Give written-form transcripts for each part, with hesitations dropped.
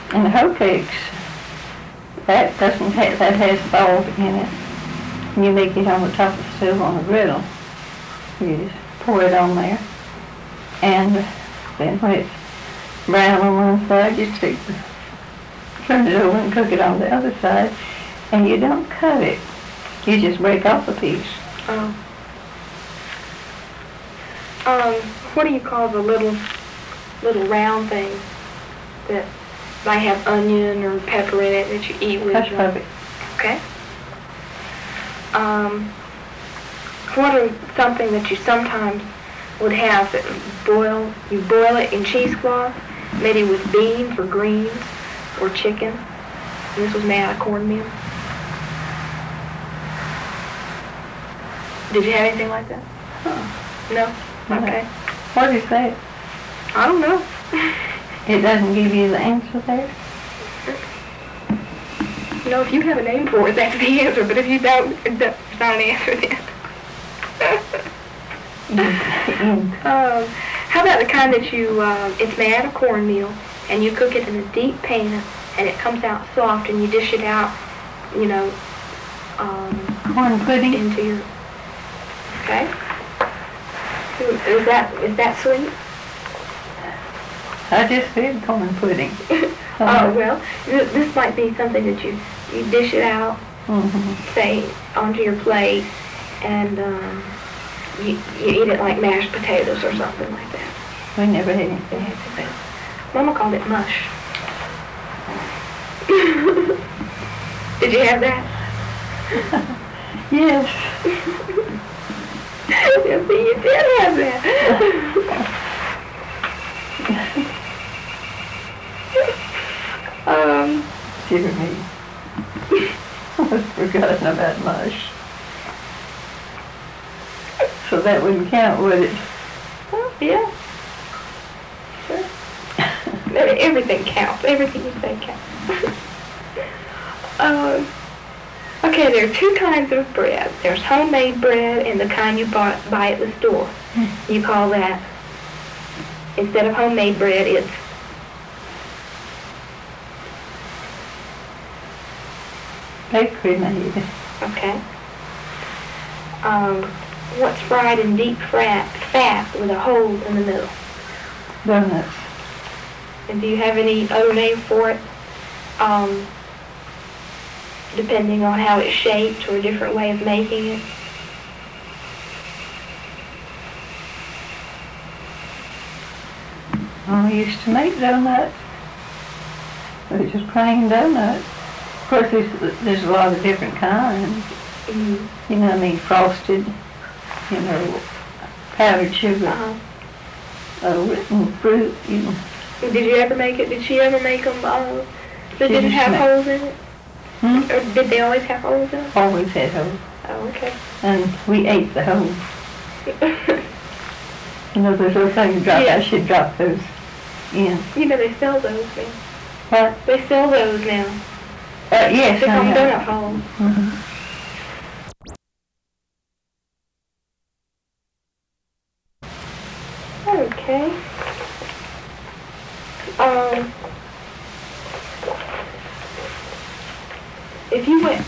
And the hoe cakes, that has salt in it. And you make it on the top of the stove on the griddle. You just pour it on there. And then when it's brown on one side, you turn it over and cook it on the other side. And you don't cut it. You just break off a piece. What do you call the little round things that might have onion or pepper in it that you eat with? Hush puppy. Okay. What are something that you sometimes would have that you boil it in cheesecloth, maybe with beans or greens or chicken. And this was made out of cornmeal. Did you have anything like that? No? Okay. What is that? I don't know. It doesn't give you the answer there? No, if you have a name for it, that's the answer. But if you don't, it's not an answer then. How about the kind that you, it's made out of cornmeal, and you cook it in a deep pan, and it comes out soft, and you dish it out, you know, corn pudding? Into your, okay? Is that sweet? I just said corn pudding. Oh, well, this might be something that you dish it out, say, onto your plate, and you eat it like mashed potatoes or something like that. We never had anything like that. Mama called it mush. Did you have that? Yes. Yes, you did have that. Dear me. I've forgotten about mush. So that wouldn't count, would it? Well, yeah. Sure. Everything counts. Everything you say counts. Okay, there are two kinds of bread. There's homemade bread and the kind you buy at the store. You call that, instead of homemade bread, it's bakery made. okay. What's fried in deep fat with a hole in the middle? Donuts. And do you have any other name for it? Depending on how it's shaped or a different way of making it? I used to make donuts. They're just plain donuts. Of course, there's a lot of different kinds. Mm-hmm. You know, I mean, frosted, you know, powdered sugar, written fruit, you know. Did you ever make it? Did she ever make them that didn't have holes in it? Or did they always have holes in it? Always had holes. Oh, okay. And we ate the holes. You know, those little things drop. Yeah. I should drop those in. You know, they sell those now. What? They sell those now. Yes, They call them I donut holes. Mm-hmm. Okay. If you went,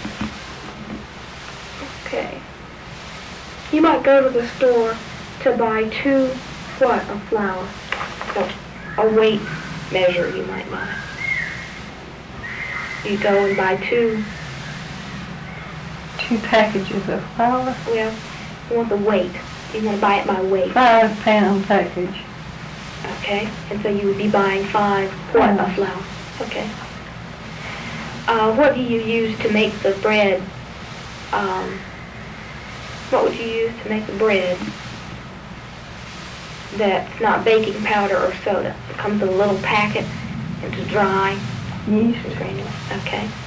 okay, you might go to the store to buy 2 what of flour? So a weight measure you might buy. You go and buy 2 packages of flour. Well, you want the weight. You want to buy it by weight. 5-pound package. Okay, and so you would be buying 5 what of flour. Okay. What do you use to make the bread? What would you use to make the bread that's not baking powder or soda? It comes in a little packet. It's dry. Yeast. Okay.